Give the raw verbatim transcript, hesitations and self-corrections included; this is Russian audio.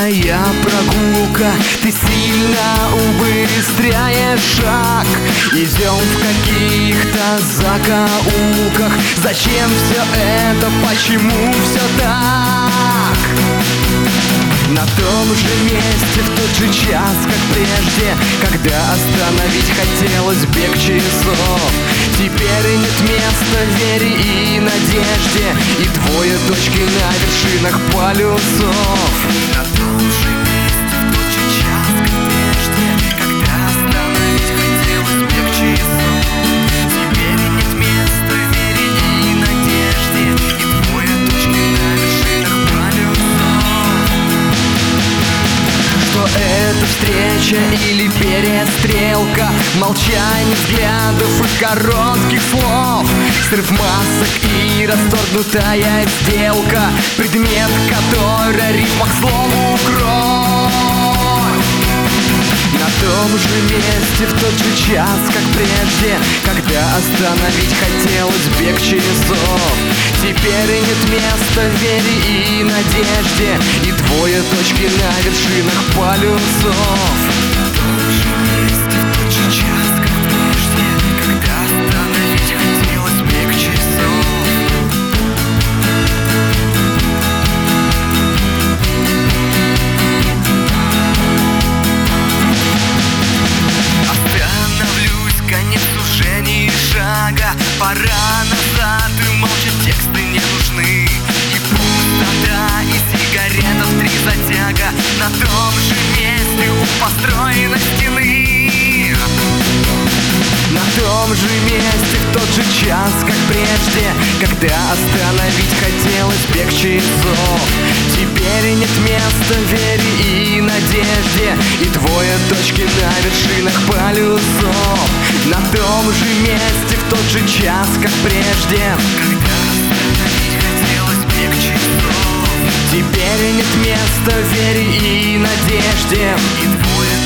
Длинная прогулка, ты сильно убыстряешь шаг. Идем в каких-то закоулках. Зачем все это, почему все так? На том же месте, в тот же час, как прежде, когда остановить хотелось бег часов. Теперь нет места вере и надежде, и двое точки на вершинах полюсов. На том же месте, в тот же час, как прежде, когда остановить хотелось бег часов. Теперь нет места вере и надежде, и двое точки на вершинах полюсов. Что это встреча или перестрелка? Молчание взглядов и коротких слов, срыв масок и расторгнутая сделка, предмет которой рифмах слову кровь. На том же месте, в тот же час, как прежде, когда остановить хотелось бег часов. Теперь нет места вере и надежде, и двое точки на вершинах полюсов. На том же месте, в тот же час, как прежде, когда остановить хотелось бег часов. Остановлюсь, конец уже ни шага. Пора назад, и молча тексты не нужны. И пустота, и сигарета в три затяга. На том же месте у построенной стены. На том же месте, в тот же час, как прежде, когда остановить хотелось бег часов. Теперь нет места вере и надежде, и двое точки на вершинах полюсов. На том же месте, в тот же час, как прежде, когда остановить хотелось бег часов. Теперь нет места вере и надежде, и двое